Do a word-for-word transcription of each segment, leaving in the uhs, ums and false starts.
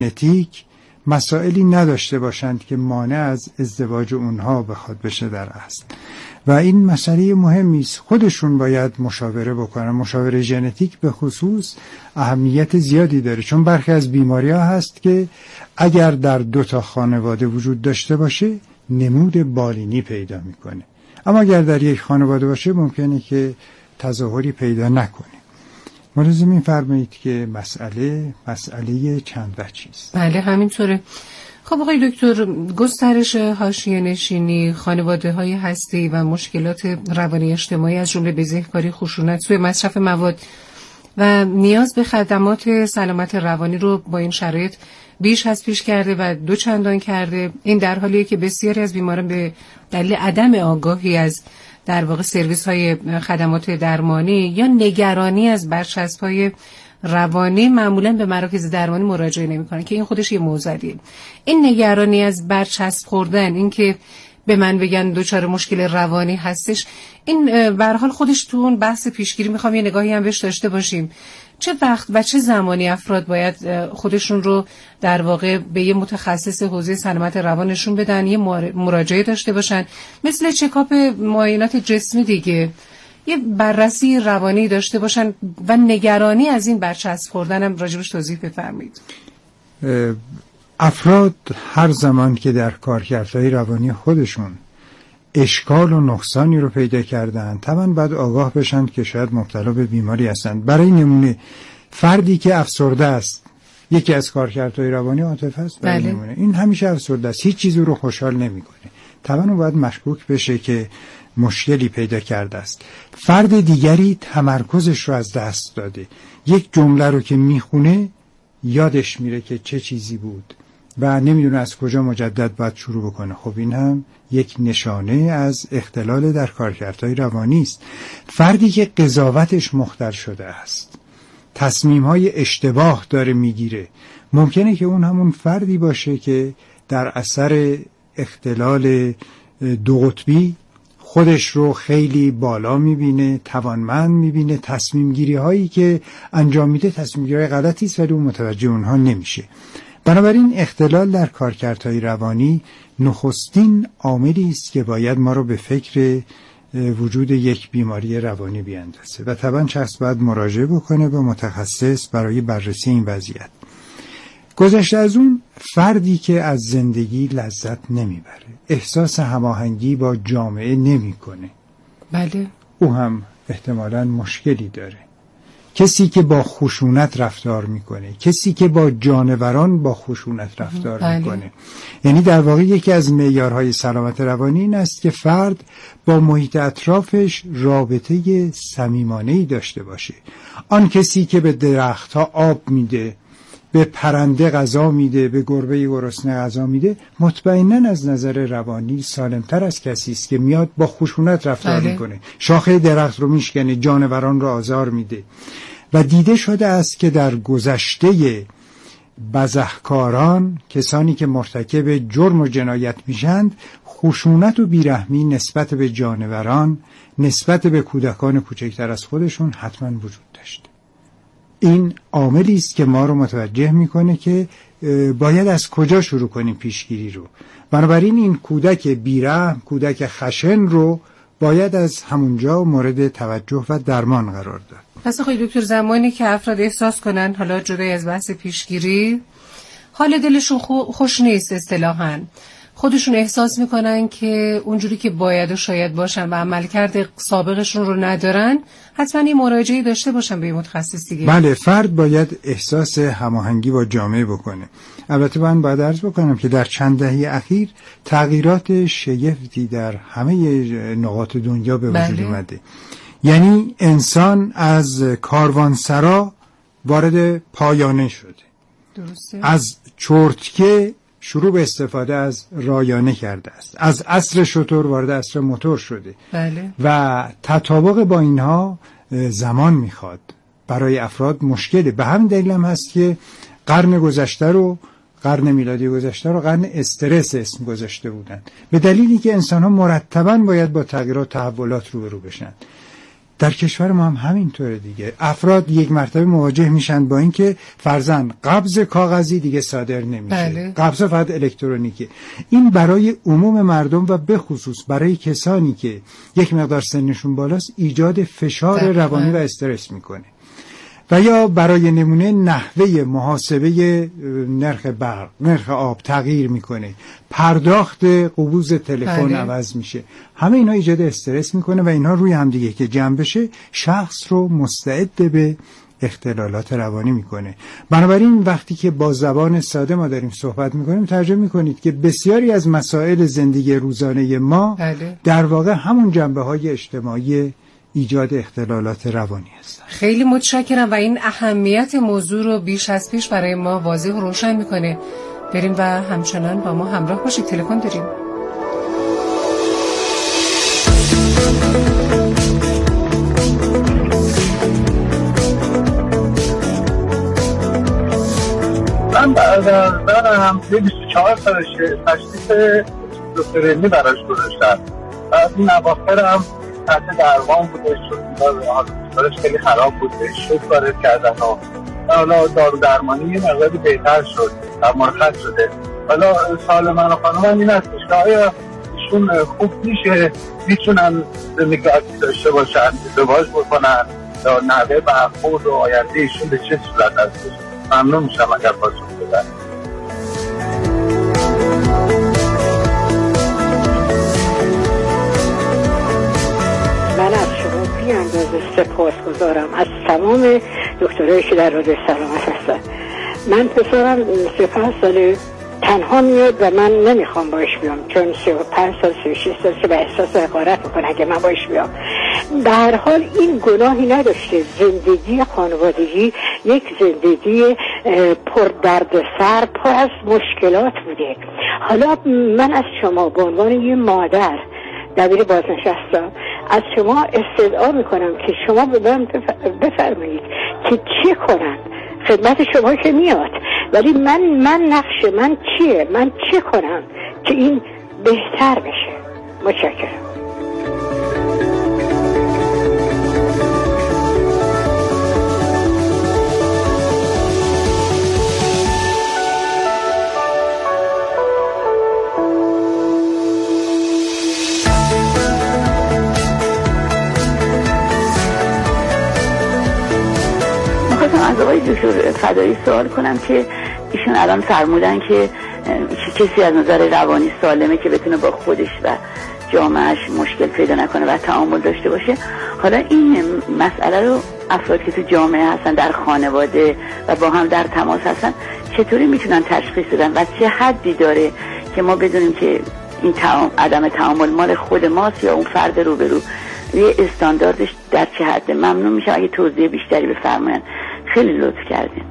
ژنتیک مسائلی نداشته باشند که مانع از ازدواج اونها بخواد بشه در اصل. و این مسئله مهمی است، خودشون باید مشاوره بکنن. مشاوره ژنتیک به خصوص اهمیت زیادی داره، چون برخی از بیماری‌ها هست که اگر در دو تا خانواده وجود داشته باشه نمود بالینی پیدا میکنه، اما اگر در یک خانواده باشه ممکنه که تظاهری پیدا نکنه. ملاحظه می‌فرمایید که مسئله مسئله چند وجهی است. بله همینطوره. خب آقای دکتر، گسترش حاشیه نشینی، خانواده‌های هسته‌ای و مشکلات روانی اجتماعی از جمله بزهکاری، خشونت، سوء مصرف مواد و نیاز به خدمات سلامت روانی رو با این شرایط بیش از پیش کرده و دو چندان کرده. این در حالیه که بسیاری از بیماران به دلیل عدم آگاهی از در واقع سرویس های خدمات درمانی یا نگرانی از برچسب‌های روانی معمولاً به مراکز درمانی مراجعه نمی‌کنن که این خودش یه موضوعیه. این نگرانی از برچسب خوردن، این که به من بگن دچار مشکل روانی هستش، این به هر حال خودش تو اون بحث پیشگیری می‌خوام یه نگاهی هم بهش داشته باشیم. چه وقت و چه زمانی افراد باید خودشون رو در واقع به یه متخصص حوزه سلامت روان نشون بدن، یه مراجعه داشته باشن، مثل چکاپ معاینات جسمی دیگه، یه بررسی روانی داشته باشن و نگرانی از این برچسب خوردن هم راجبش توضیح بفرمایید. افراد هر زمان که در کارکردهای روانی خودشون اشکال و نقصانی رو پیدا کردن، طبعا باید آگاه بشن که شاید مبتلا به بیماری هستند. برای نمونه فردی که افسرده است، یکی از کارکردهای روانی عاطفه است. برای بله. نمونه این همیشه افسرده است، هیچ چیزی رو خوشحال نمیکنه، طبعا باید مشکوک بشه که مشکلی پیدا کرده است. فرد دیگری تمرکزش رو از دست داده، یک جمله رو که میخونه یادش میره که چه چیزی بود و نمیدونه از کجا مجدد باید شروع بکنه. خب این هم یک نشانه از اختلال در کارکردهای روانی است. فردی که قضاوتش مختل شده است، تصمیم‌های اشتباه داره میگیره، ممکنه که اون همون فردی باشه که در اثر اختلال دو قطبی خودش رو خیلی بالا میبینه، توانمند میبینه، تصمیم گیری هایی که انجام میده تصمیم گیری غلطی است ولی اون متوجه اونها نمیشه. بنابراین اختلال در کارکردهای روانی نخستین عاملی است که باید ما رو به فکر وجود یک بیماری روانی بیاندازه و طبعا شخص باید مراجعه بکنه به متخصص برای بررسی این وضعیت. گذشته از اون، فردی که از زندگی لذت نمیبره، احساس هماهنگی با جامعه نمیکنه، بله، او هم احتمالاً مشکلی داره. کسی که با خشونت رفتار میکنه، کسی که با جانوران با خشونت رفتار بله. میکنه، یعنی در واقع یکی از معیارهای سلامت روانی این است که فرد با محیط اطرافش رابطه صمیمانه‌ای داشته باشه. آن کسی که به درختها آب میده، به پرنده غذا میده، به گربه گرسنه غذا میده، مطمئناً از نظر روانی سالمتر از کسی است که میاد با خشونت رفتار بله. میکنه، شاخه درخت رو میشکنه، جانوران رو آزار میده. و دیده شده است که در گذشته بزهکاران، کسانی که مرتکب جرم و جنایت میشند، خشونت و بیرحمی نسبت به جانوران، نسبت به کودکان کوچکتر از خودشون حتما وجود داشته. این عاملی است که ما رو متوجه میکنه که باید از کجا شروع کنیم پیشگیری رو. بنابراین این کودک بیرحم، کودک خشن رو باید از همونجا مورد توجه و درمان قرار داد. پس آقای دکتر، زمانی که افراد احساس کنن، حالا جدای از بحث پیشگیری، حال دلشون خوش نیست، اصطلاحاً خودشون احساس میکنن که اونجوری که باید و شاید باشن و عملکرد سابقشون رو ندارن، حتما یه مراجعه داشته باشن به متخصص دیگه. بله، فرد باید احساس هماهنگی با جامعه بکنه. البته من باید عرض بکنم که در چند دهه اخیر تغییرات شگفتی در همه نقاط دنیا به وجود بله. اومده. یعنی انسان از کاروانسرا وارد پایانه شده. درسته. از چرتکه شروع به استفاده از رایانه کرده است. از عصر شتر وارد عصر موتور شده. بله. و تطابق با اینها زمان میخواد. برای افراد مشکله. به همین دلیل هم هست که قرن گذشته رو، قرن میلادی گذشته رو قرن استرس اسم گذاشته بودن، به دلیلی که انسان ها مرتباً باید با تغییرات و تحولات روبرو بشن. در کشور ما هم همینطوره دیگه. افراد یک مرتبه مواجه میشن با اینکه فرضاً قبض کاغذی دیگه صادر نمیشه، بله. قبض فقط الکترونیکی. این برای عموم مردم و به خصوص برای کسانی که یک مقدار سنشون بالاست ایجاد فشار بله. روانی و استرس میکنه. و یا برای نمونه نحوه محاسبه نرخ برق، نرخ آب تغییر میکنه، پرداخت قبوز تلفن بله. عوض میشه. همه اینا ایجاد استرس میکنه و اینها روی هم دیگه که جمع بشه شخص رو مستعد به اختلالات روانی میکنه. بنابراین وقتی که با زبان ساده ما داریم صحبت میکنیم ترجمه میکنید که بسیاری از مسائل زندگی روزانه ما بله. در واقع همون جنبه های اجتماعی ایجاد اختلالات روانی هستند. خیلی متشکرم و این اهمیت موضوع رو بیش از پیش برای ما واضح و روشن میکنه. بریم و همچنان با ما همراه باشید. تلفن داریم. من برادرم بیست و چهار سالشه، تشخیص اسکیزوفرنی براش گذاشتن. بعد این اواخر هم تحت درمان بوده، حالش خیلی خراب بوده، شد وارد کردن و حالا دارو درمانی یه مقداری بهتر شد، در مرخص شده. حالا سوال من و خانومم این هستش که آیا ایشون خوب میشه، میتونن زندگی عادی داشته باشن، ازدواج بکنن یا نحوه برخورد و آینده ایشون به چه صورت هستش؟ ممنون میشم اگر پاسخ بدن. من از شما بی اندازه سپاس گذارم از تمام دکترهایی که در رادیو سلامت هستن. من پسرم سی و پنج ساله تنها میاد و من نمیخوام باش بیام، چون سی و پنج سال سی و شش سال که به احساس حقارت میکنه اگه من باش بیام. به هر حال این گناهی نداشته. زندگی خانوادگی یک زندگی پر درد سر، پر از مشکلات بوده. حالا من از شما به عنوان یه مادر دبیر بازنشستم از شما استدعا میکنم که شما به من بفرمایید که چی کنم. خدمت شما که میاد، ولی من من نقش من چیه؟ من چی کنم که این بهتر بشه؟ متشکرم. از آقای دکتر فدایی سوال کنم که ایشون الان فرمودن که کسی از نظر روانی سالمه که بتونه با خودش و جامعهش مشکل پیدا نکنه و تعامل داشته باشه. حالا این مسئله رو افراد که تو جامعه هستن، در خانواده و با هم در تماس هستن، چطوری میتونن تشخیص بدن و چه حدی داره که ما بدونیم که این تعام... عدم تعامل مال خود ماست یا اون فرد روبرو؟ یه استانداردش در چه حده؟ ممنون میشم اگه توضیح بیشتری بفرمایید. خیلی لطف کردین.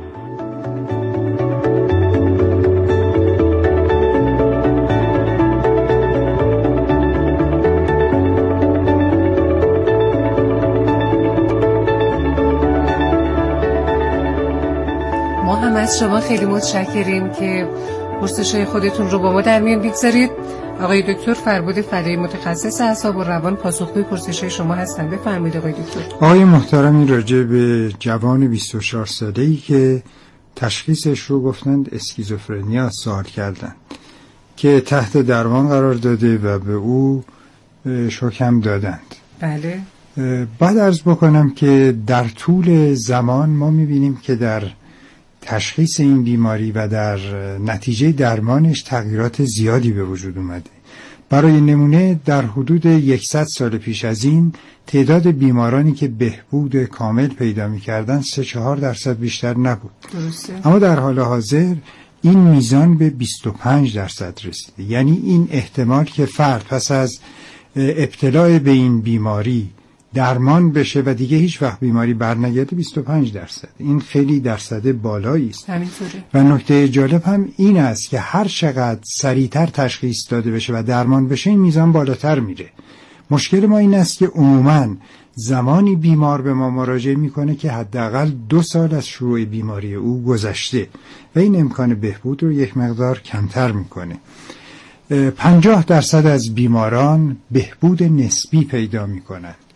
ما هم از شما خیلی متشکریم که پرسش‌های خودتون رو با ما در میان بگذارید. آقای دکتر فربود فدایی متخصص اعصاب و روان پاسخگوی پرسش‌های شما هستن. بفرمایید آقای دکتر. آقای محترمی راجع به جوان بیست و چهار ساله‌ای که تشخیصش رو گفتند اسکیزوفرنیا سوال کردند که تحت درمان قرار داده و به او شوکم دادند. بله. بعد عرض بکنم که در طول زمان ما می‌بینیم که در تشخیص این بیماری و در نتیجه درمانش تغییرات زیادی به وجود اومده. برای نمونه در حدود صد سال پیش از این تعداد بیمارانی که بهبود کامل پیدا می‌کردند سه چهار درصد بیشتر نبود. درسته. اما در حال حاضر این میزان به بیست و پنج درصد رسیده. یعنی این احتمال که فرد پس از ابتلا به این بیماری درمان بشه و دیگه هیچ وقت بیماری برنگرده بیست و پنج درصد. این خیلی درصد بالایی است. همینطوره. و نکته جالب هم این است که هر چقدر سریعتر تشخیص داده بشه و درمان بشه این میزان بالاتر میره. مشکل ما این است که عموماً زمانی بیمار به ما مراجعه میکنه که حداقل دو سال از شروع بیماری او گذشته و این امکان بهبود رو یک مقدار کمتر میکنه. پنجاه درصد از بیماران بهبود نسبی پیدا میکنن.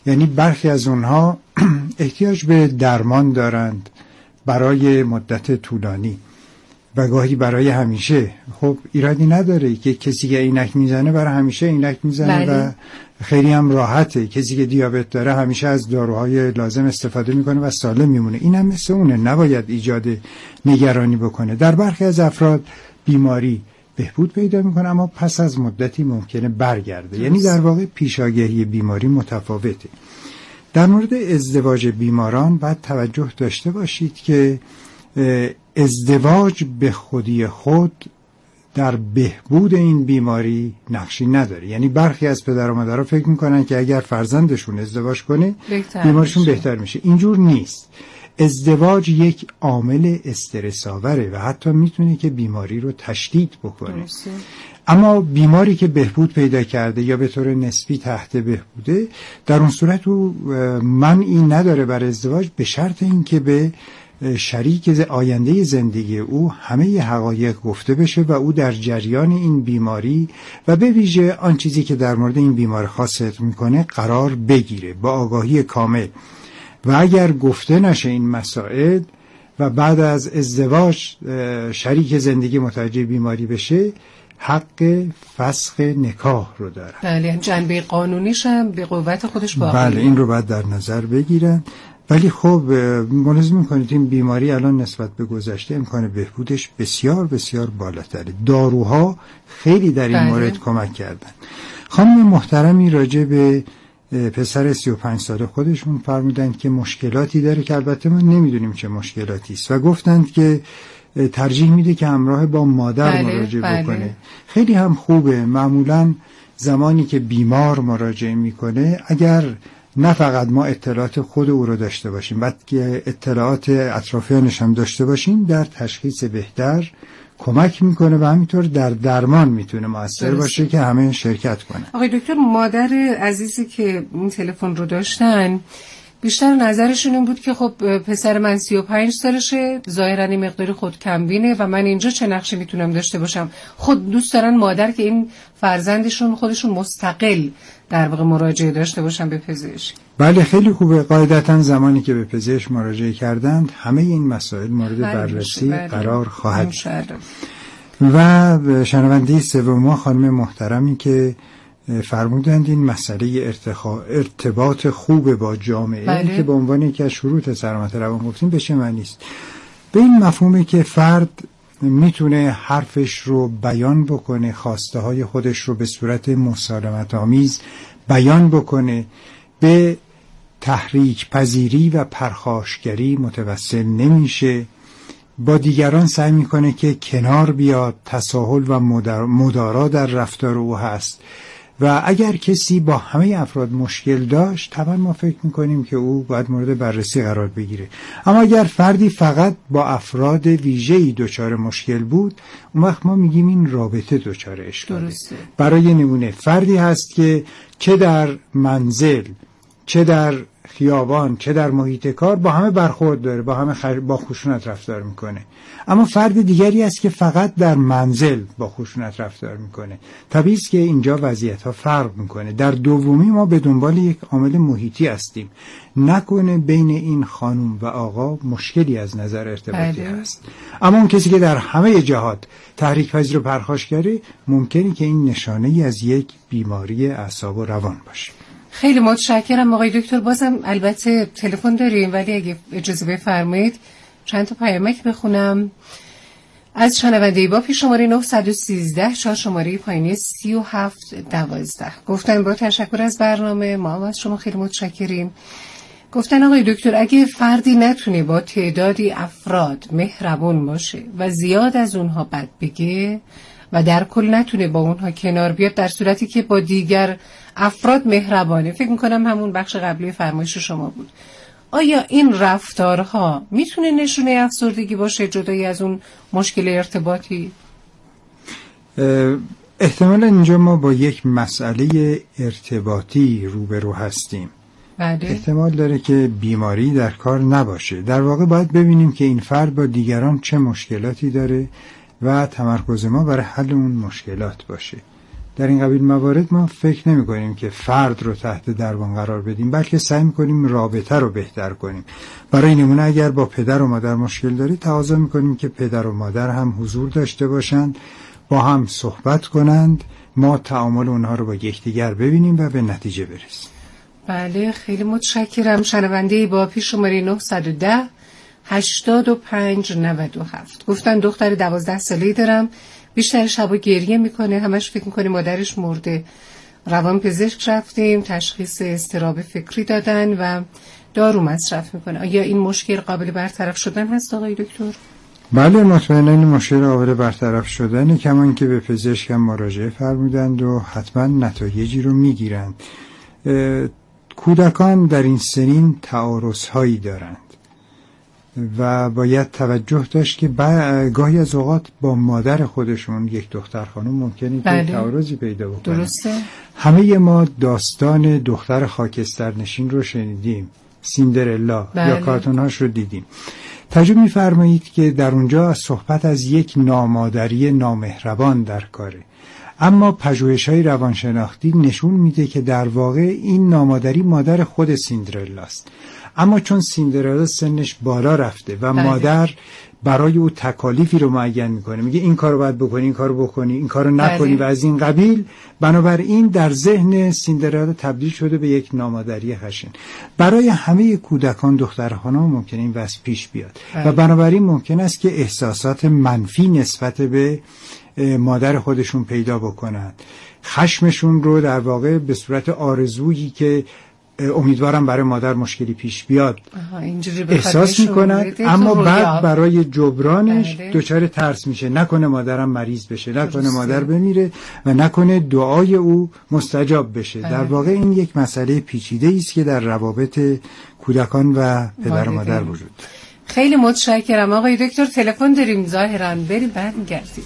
یعنی برخی از اونها احتیاج به درمان دارند برای مدت طولانی و گاهی برای همیشه. خب ایرادی نداره که کسی که عینک میزنه برای همیشه عینک میزنه و خیلی هم راحته. کسی که دیابت داره همیشه از داروهای لازم استفاده میکنه و سالم میمونه. این هم مثل اونه، نباید ایجاد نگرانی بکنه. در برخی از افراد بیماری بهبود پیدا میکنه اما پس از مدتی ممکنه برگرده. یعنی در واقع پیشاگهی بیماری متفاوته. در مورد ازدواج بیماران باید توجه داشته باشید که ازدواج به خودی خود در بهبود این بیماری نقشی نداره. یعنی برخی از پدر و مادرها فکر میکنن که اگر فرزندشون ازدواج کنه بیماریشون بهتر میشه. اینجور نیست. ازدواج یک عامل استرس آوره و حتی میتونه که بیماری رو تشدید بکنه. درسته. اما بیماری که بهبود پیدا کرده یا به طور نسبی تحت بهبوده، در اون صورت او منعی نداره بر ازدواج، به شرط این که به شریک آینده زندگی او همه حقایق گفته بشه و او در جریان این بیماری و به ویژه آن چیزی که در مورد این بیمار خاصیت میکنه قرار بگیره با آگاهی کامل. و اگر گفته نشه این مسائل و بعد از ازدواج شریک زندگی متوجه بیماری بشه، حق فسخ نکاح رو داره. بله، جنبه قانونیش هم به قوت خودش باقی. بله، این رو باید در نظر بگیرن. ولی خب ملاحظه می‌کنید این بیماری الان نسبت به گذشته امکان بهبودش بسیار بسیار بالاتره. داروها خیلی در این بله. مورد کمک کردن. خانم محترمی راجع به پسر سی و پنج ساله خودشون فرمودند که مشکلاتی داره که البته ما نمیدونیم چه مشکلاتی است و گفتند که ترجیح میده که همراه با مادر بله، مراجعه بله. بکنه. خیلی هم خوبه. معمولاً زمانی که بیمار مراجعه میکنه، اگر نه فقط ما اطلاعات خود او رو داشته باشیم، بلکه اطلاعات اطرافیانش هم داشته باشیم، در تشخیص بهتر کمک میکنه و همینطور در درمان میتونه موثر درست. باشه که همه شرکت کنه. آقای دکتر، مادر عزیزی که این تلفن رو داشتن بیشتر نظرشون این بود که خب پسر من سی و پنج سالشه، ظاهراً این مقداری خود کمبینه و من اینجا چه نقشی میتونم داشته باشم. خود دوست دارن مادر که این فرزندشون خودشون مستقل در واقع مراجعه داشته باشن به پزشک. بله، خیلی خوبه. قاعدتاً زمانی که به پزشک مراجعه کردند همه این مسائل مورد بررسی بله. قرار خواهد گرفت. و شنونده سوم ما خانم محترمی که فرمودند این مسئله ارتخا... ارتباط خوب با جامعه بله. که به عنوان یکی از شروط سلامت روان گفتیم بشه معنی است. به این مفهومه که فرد میتونه حرفش رو بیان بکنه، خواسته های خودش رو به صورت مسالمت آمیز بیان بکنه، به تحریک پذیری و پرخاشگری متوسل نمیشه، با دیگران سعی میکنه که کنار بیاد، تساهل و مدارا در رفتار او هست. و اگر کسی با همه افراد مشکل داشت، طبعا ما فکر میکنیم که او باید مورد بررسی قرار بگیره. اما اگر فردی فقط با افراد ویژه‌ای دچار مشکل بود، اون وقت ما میگیم این رابطه دچار اشکاله. برای نمونه فردی هست که چه در منزل، چه در خیابان، چه در محیط کار با همه برخورد داره، با همه خر... با خشونت رفتار میکنه. اما فرد دیگری است که فقط در منزل با خشونت رفتار میکنه. طبیعی است که اینجا وضعیت ها فرق میکنه. در دومی ما به دنبال یک عامل محیطی هستیم. نکنه بین این خانم و آقا مشکلی از نظر ارتباطی هست. اما اون کسی که در همه جهات تحریک پذیر و پرخاشگری، ممکنه که این نشانه ای از یک بیماری اعصاب و روان باشه. خیلی متشکرم آقای دکتر. بازم البته تلفن داریم، ولی اگه اجازه بفرمایید چند تا پیامک بخونم از شنونده با پیش شماره نه یک سه چهار شماره پایینی سه هفت یک دو. گفتن با تشکر از برنامه، ما هم از شما خیلی متشکریم. گفتن آقای دکتر اگه فردی نتونه با تعدادی افراد مهربون باشه و زیاد از اونها بد بگه و در کل نتونه با اونها کنار بیاد، در صورتی که با دیگر افراد مهربانه، فکر میکنم همون بخش قبلی فرمایش شما بود، آیا این رفتارها میتونه نشونه افسردگی باشه جدای از اون مشکل ارتباطی؟ احتمالا اینجا ما با یک مسئله ارتباطی روبرو هستیم. بله. احتمال داره که بیماری در کار نباشه. در واقع باید ببینیم که این فرد با دیگران چه مشکلاتی داره و تمرکز ما برای حل اون مشکلات باشه. در این قبیل موارد ما فکر نمی کنیم که فرد رو تحت درمان قرار بدیم، بلکه سعی می کنیم رابطه رو بهتر کنیم. برای نمونه اگر با پدر و مادر مشکل داری، تقاضا می کنیم که پدر و مادر هم حضور داشته باشند، با هم صحبت کنند، ما تعامل اونها رو با یکدیگر ببینیم و به نتیجه برسیم. بله، خیلی متشکرم. شنونده با پیش شماره نه یک صفر هشتاد و پنج نود و هفت گفتن دختر دوازده ساله‌ای دارم، بیشتر شبا گریه میکنه، همش فکر میکنه مادرش مرده. روان پزشک رفتیم، تشخیص اضطراب فکری دادن و دارو مصرف میکنه. آیا این مشکل قابل برطرف شدن هست آقای دکتر؟ بله، مطمئنا این مشکل قابل برطرف شدنه، کمان که به پزشک هم مراجعه فرمودند و حتما نتایجی رو میگیرند. کودکان در این سنین تعارض هایی دارند و باید توجه داشت که گاهی از اوقات با مادر خودشون، یک دختر خانم، ممکنه بله. که تعارضی پیدا بکنه. درسته. همه ما داستان دختر خاکسترنشین رو شنیدیم، سیندرلا، بله. یا کارتون‌هاش رو دیدیم. تجربه می‌فرمایید که در اونجا صحبت از یک نامادری نامهربان در کاره، اما پژوهش‌های روانشناختی نشون میده که در واقع این نامادری مادر خود سیندرلاست، اما چون سیندرلا سنش بالا رفته و بله. مادر برای او تکالیفی رو معین میکنه، میگه این کارو باید بکنی، این کارو بکنی، این کارو نکنی، بله. و از این قبیل، بنابراین در ذهن سیندرلا تبدیل شده به یک نامادری خشن. برای همه کودکان، دخترخانه‌ها ممکنه این وضع پیش بیاد، بله. و بنابراین ممکن است که احساسات منفی نسبت به مادر خودشون پیدا بکنند، خشمشون رو در واقع به صورت آرزویی که امیدوارم برای مادر مشکلی پیش بیاد احساس میکنند، اما بعد برای جبرانش دچار ترس میشه، نکنه مادرم مریض بشه، نکنه مادر بمیره و نکنه دعای او مستجاب بشه. در واقع این یک مسئله پیچیده است که در روابط کودکان و پدر و مادر وجود داره. خیلی متشکرم آقای دکتر. تلفن داریم ظاهرا، بریم بعد میگردیم.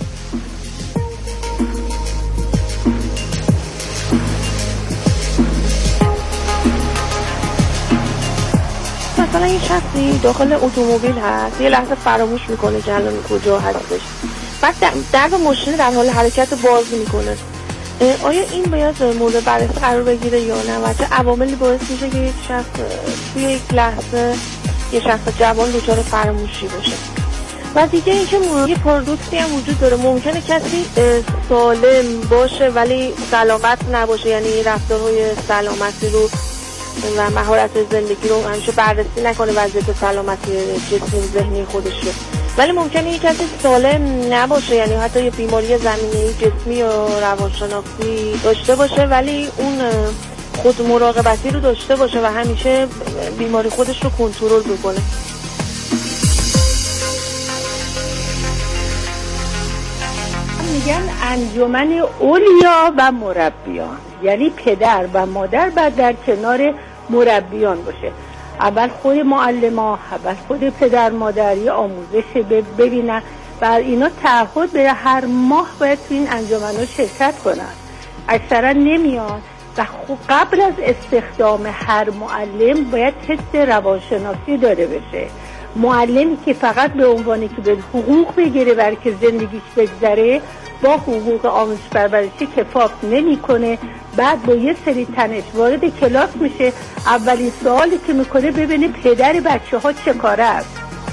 مثلا یه شخصی داخل اتومبیل هست، یه لحظه فراموش میکنه که الان کجا هستش، بعد درب ماشین در حال حرکت باز میکنه. آیا این باید مورد بررسی قرار بگیره یا نه؟ و چه عواملی باعث میشه که یک شخص توی یک لحظه یه شخص جوان دچار فراموشی باشه؟ و دیگه اینکه یه پارادوکسی هم وجود داره، ممکنه کسی سالم باشه ولی سلامت نباشه، یعنی رفتارهای سلامتی رو و مهارت زندگی رو همیشه بررسی نکنه، وضعیت سلامتی جسمی و ذهنی خودش رو، ولی ممکنه یک کسی سالم نباشه، یعنی حتی یه بیماری زمینه‌ای جسمی یا روانشناختی داشته باشه ولی اون خود مراقبتی رو داشته باشه و همیشه بیماری خودش رو کنترل بکنه. میگن انجمن اولیا و مربیان، یعنی پدر و مادر باید در کنار مربیان باشه. اول خود معلما، اول خود پدر مادر یه آموزش ببینن و اینا تعهد به هر ماه باید تو این انجمن‌ها شرکت کنن. اکثرا نمیان و خب قبل از استخدام هر معلم باید تست روانشناسی داره بشه. معلمی که فقط به عنوانی که به حقوق بگیره برای که زندگیش بگذره، با حقوق آموزش پرورشی کفاف نمیکنه. بعد با یه سری تنش وارد کلاس میشه، اولین سوالی که میکنه ببینه پدر بچه ها چه کاره است.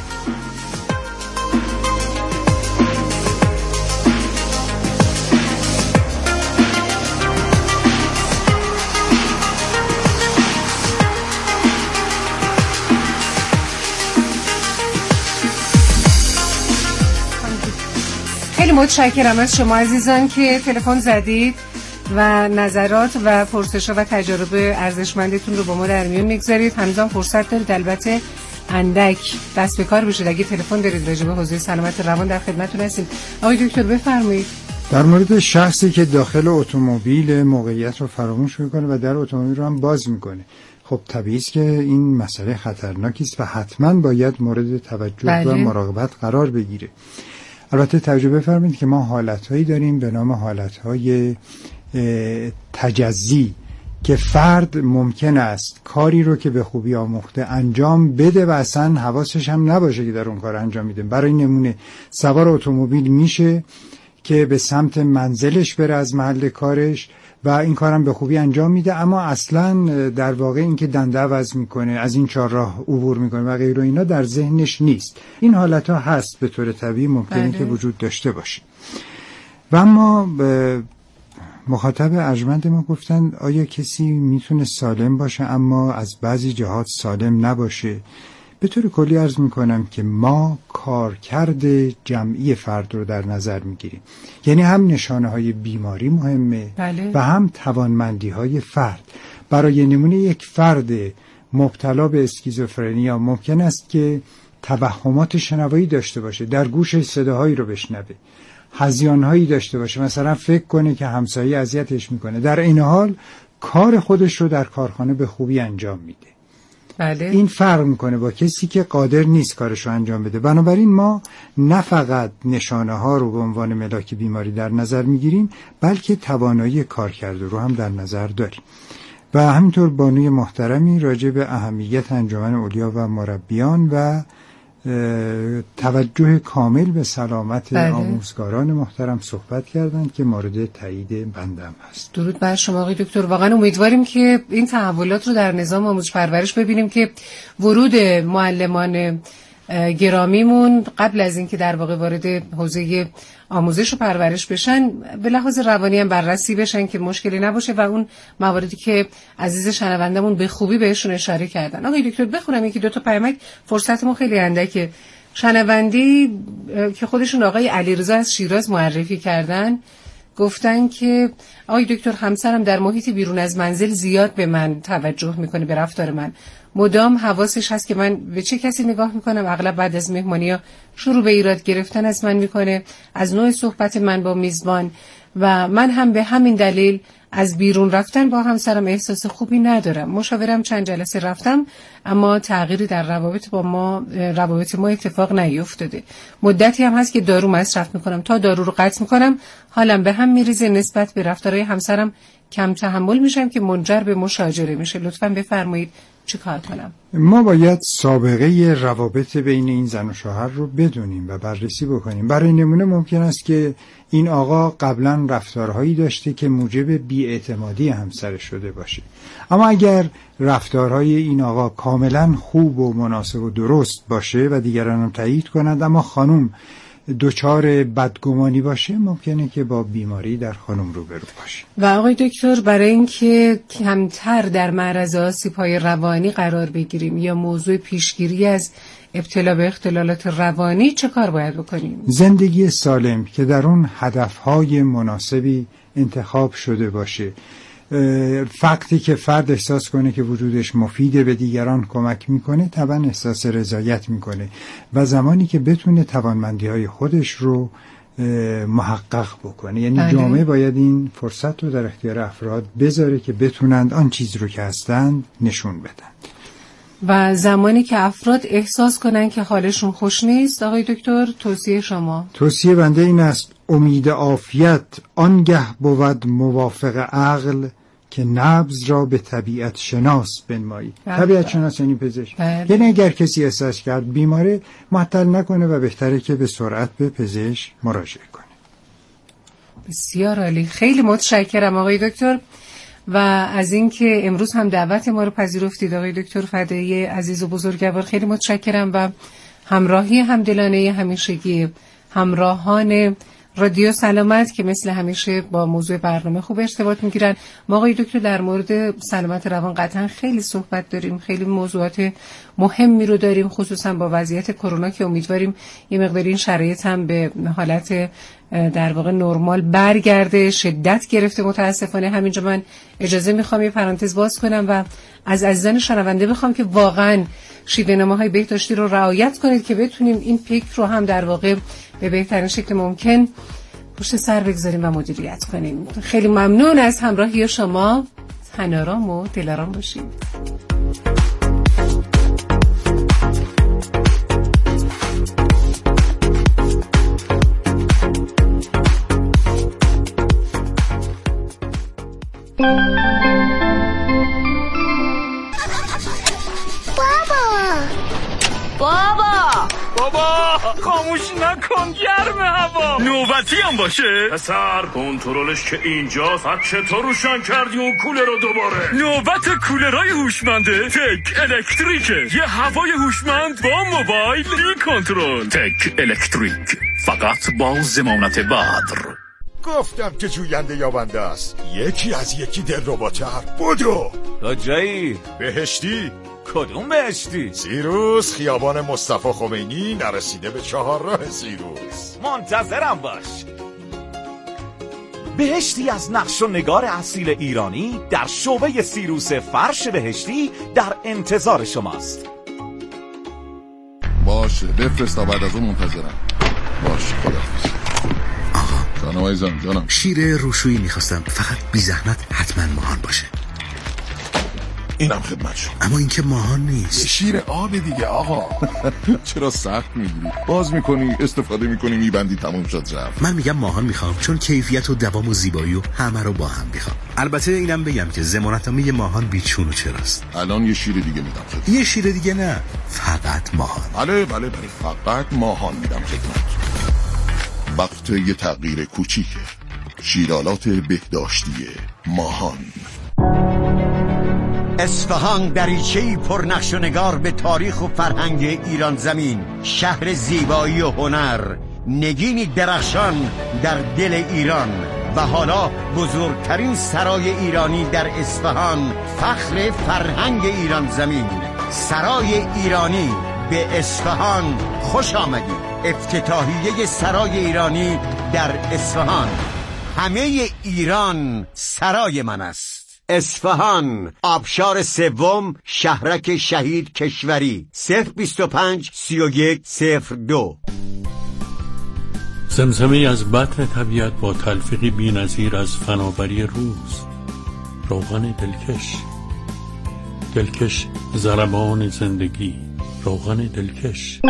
خیلی متشکرم از شما عزیزان که تلفن زدید و نظرات و پرسش‌ها و تجارب ارزشمندتون رو با ما در میون میگذارید. هنوزم فرصت دارید، البته اندک دست به کار بشید. اگه تلفن دارید راجع به حوزه سلامت روان در خدمتتون هستیم. آقای دکتر بفرمایید. در مورد شخصی که داخل اتومبیل موقعیت رو فراموش میکنه و در اتومبیل رو هم باز میکنه، خب طبیعی است که این مسئله خطرناکی است و حتما باید مورد توجه بله. و مراقبت قرار بگیره. البته توجه بفرمایید که ما حالتهایی داریم به نام حالتهای تجزی که فرد ممکن است کاری رو که به خوبی آموخته انجام بده و اصلا حواسش هم نباشه که در اون کار انجام میده. برای نمونه سوار اتومبیل میشه که به سمت منزلش بره از محل کارش و این کارم به خوبی انجام میده، اما اصلا در واقع این که دنده عوض میکنه، از این چهارراه عبور میکنه و غیره اینا در ذهنش نیست. این حالت ها هست، به طور طبیعی ممکنه بله. که وجود داشته باشه. و اما مخاطب ارجمند ما گفتن آیا کسی میتونه سالم باشه اما از بعضی جهات سالم نباشه؟ به طور کلی عرض میکنم که ما کارکرد جمعی فرد رو در نظر میگیریم، یعنی هم نشانه های بیماری مهمه بله. و هم توانمندی های فرد. برای نمونه یک فرد مبتلا به اسکیزوفرنیا ممکن است که توهمات شنوایی داشته باشه، در گوشش صداهایی رو بشنوه، هذیان‌هایی داشته باشه، مثلا فکر کنه که همسایه اذیتش میکنه، در این حال کار خودش رو در کارخانه به خوبی انجام میده. بله. این فرق میکنه با کسی که قادر نیست کارش رو انجام بده. بنابراین ما نه فقط نشانه ها رو به عنوان ملاک بیماری در نظر میگیریم، بلکه توانایی کارکرد رو هم در نظر داریم. و همینطور بانوی محترمی راجع به اهمیت انجمن اولیا و مربیان و توجه کامل به سلامت بله. آموزگاران محترم صحبت کردند که مورد تایید بندم هست. درود بر شما آقای دکتر. واقعا امیدواریم که این تحولات رو در نظام آموزش پرورش ببینیم که ورود معلمان گرامیمون قبل از اینکه در واقع وارد حوزه آموزش و پرورش بشن به لحاظ روانی هم بررسی بشن که مشکلی نباشه و اون مواردی که عزیز شنوندمون به خوبی بهشون اشاره کردن. آقای دکتر بخونم یکی دو تا پیامک، فرصتمون خیلی اندکه. شنوندی که خودشون آقای علیرضا از شیراز معرفی کردن گفتن که آقای دکتر همسرم در محیط بیرون از منزل زیاد به من توجه میکنه، به رفتار من مدام حواسش هست که من به چه کسی نگاه میکنم. اغلب بعد از مهمانی‌ها شروع به ایراد گرفتن از من میکنه، از نوع صحبت من با میزبان، و من هم به همین دلیل از بیرون رفتن با همسرم احساس خوبی ندارم. مشاورم چند جلسه رفتم اما تغییری در روابط با ما روابط ما اتفاق نیفتاده. مدتی هم هست که دارو مصرف میکنم، تا دارو رو قطع میکنم حالم به هم میریزه، نسبت به رفتارهای همسرم کم تحمل میشم که منجر به مشاجره میشه. لطفاً بفرمایید چه کار کنم؟ ما باید سابقه روابط بین این زن و شوهر رو بدونیم و بررسی بکنیم. برای نمونه ممکن است که این آقا قبلا رفتارهایی داشته که موجب بی‌اعتمادی همسر شده باشه، اما اگر رفتارهای این آقا کاملا خوب و مناسب و درست باشه و دیگران هم تایید کنند اما خانم دوچار بدگمانی باشه، ممکنه که با بیماری در خانم روبرو باشه. و آقای دکتر برای اینکه کمتر در معرض آسیب‌های روانی قرار بگیریم یا موضوع پیشگیری از ابتلا به اختلالات روانی چه کار باید بکنیم؟ زندگی سالم که در اون هدفهای مناسبی انتخاب شده باشه، وقتی که فرد احساس کنه که وجودش مفیده، به دیگران کمک میکنه، طبعا احساس رضایت میکنه و زمانی که بتونه توانمندی‌های خودش رو محقق بکنه. یعنی بله. جامعه باید این فرصت رو در اختیار افراد بذاره که بتونند آن چیز رو که هستند نشون بدن. و زمانی که افراد احساس کنن که حالشون خوش نیست، آقای دکتر توصیه شما؟ توصیه بنده این است امید عافیت آنگه بود موافق عقل که نبض را به طبیعت شناس بنمایی. طبیعت شناس یعنی پزشک. یعنی اگر کسی احساس کرد بیماره، معطل نکنه و بهتره که به سرعت به پزشک مراجعه کنه. بسیار عالی، خیلی متشکرم آقای دکتر و از اینکه امروز هم دعوت ما رو پذیرفتید آقای دکتر فدایی عزیز و بزرگوار. خیلی متشکرم و همراهی همدلانه همیشگی همراهان رادیو سلامت که مثل همیشه با موضوع برنامه خوب ارتباط میگیرن. ما آقای دکتر در مورد سلامت روان قطعا خیلی صحبت داریم، خیلی موضوعات مهمی رو داریم، خصوصا با وضعیت کرونا که امیدواریم یه مقدار این شرایط هم به حالت در واقع نرمال برگرده. شدت گرفته متاسفانه. همینجا من اجازه میخوام یه پرانتز باز کنم و از عزیزان شنونده بخوام که واقعا شیوه‌نامه‌های بهداشتی رو رعایت کنید که بتونیم این پیک رو هم در واقع به بهترین شکل ممکن پشت سر بگذاریم و مدیریت کنیم. خیلی ممنون از همراهی شما. تن‌آرام و دل‌آرام باشید. بابا بابا خاموش نکن، گرم هوا. نوبتی هم باشه پسر، کنترلش که اینجاست. از چطور روشن کردی اون کولر رو دوباره؟ نوبت کولرهای هوشمنده تک الکتریکه. یه هوای هوشمند با موبایل بی کنترل. تک الکتریک، فقط با ضمانت بدر. گفتم که جوینده یابنده است. یکی از یکی دلرباتر. بدو کجایی؟ بهشتی. کدوم بهشتی؟ سیروس، خیابان مصطفی خمینی، نرسیده به چهار راه سیروس. منتظرم باش. بهشتی از نقش و نگار اصیل ایرانی در شعبه سیروس فرش بهشتی در انتظار شماست. باشه بفرست تا بعد از اون منتظرم. باشه خداحافظ. آقا جانم عزیزم جانم. شیر روشویی میخواستم، فقط بی زحمت حتما ماهان باشه. اینم خدمت شما. اما این که ماهان نیست. شیر آب دیگه آقا. چرا سخت میگیری؟ باز میکنی استفاده میکنی میبندی تموم شد رفت. من میگم ماهان میخوام، چون کیفیت و دوام و زیبایی و همه رو با هم میخوام. البته اینم بگم که ضمانتنامه ماهان بیچون و چراست. الان یه شیر دیگه میدم خدمت. یه شیر دیگه نه، فقط ماهان. بله بله بله فقط ماهان میدم خدمت. وقت یه تغییر کوچیکه. شیرالات بهداشتی ماهان. اصفهان دریچه‌ای پر نقش و نگار به تاریخ و فرهنگ ایران زمین، شهر زیبایی و هنر، نگینی درخشان در دل ایران. و حالا بزرگترین سرای ایرانی در اصفهان، فخر فرهنگ ایران زمین، سرای ایرانی به اصفهان خوش آمدید. افتتاحیه سرای ایرانی در اصفهان. همه ایران سرای من است. اصفهان، آبشار سوم، شهرک شهید کشوری. صفر بیست و پنج سی و یک صفر دو. زمزمه از بطن طبیعت با تلفیقی بی‌نظیر از فناوری روز. روغن دلکش، دلکش ضربان زندگی. روغن دلکش.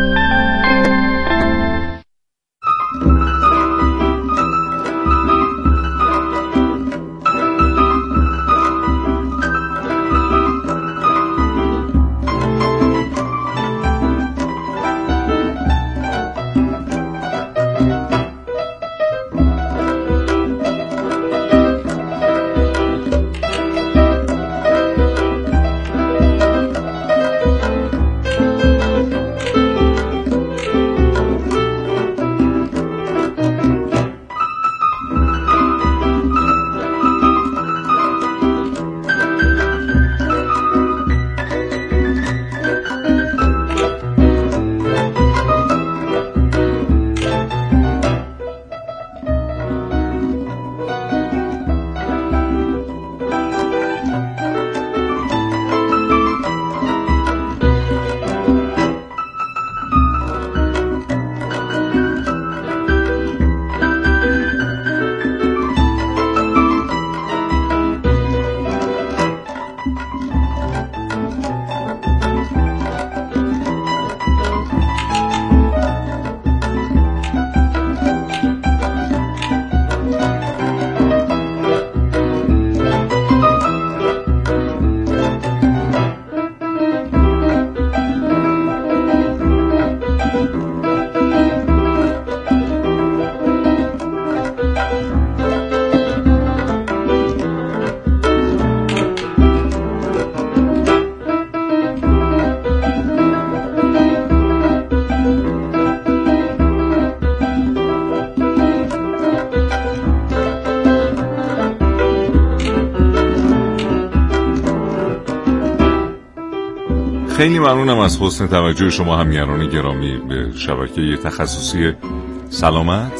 خیلی ممنونم از حسن توجه شما همیهنان گرامی به شبکه تخصصی سلامت،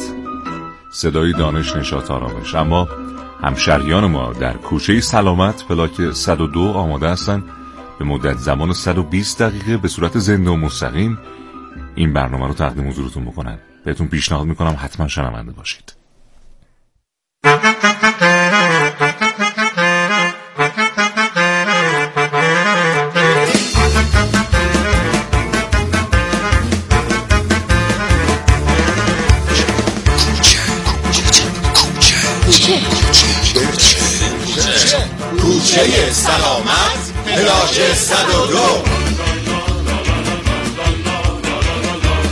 صدای دانش نشاط آرامش. اما همشهریان ما در کوچه سلامت پلاک صد و دو آماده هستن به مدت زمان صد و بیست دقیقه به صورت زنده و مستقیم این برنامه رو تقدیم حضورتون بکنن. بهتون پیشنهاد میکنم حتما شنونده باشید. کوچه سلامت پلاک صد و دو.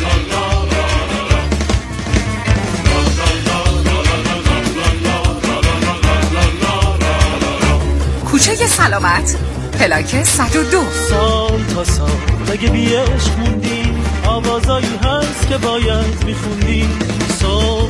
سلامت پلاک صد و دو. سال تا سال اگه بی عشق موندی آوازایی هست که باید میخوندی.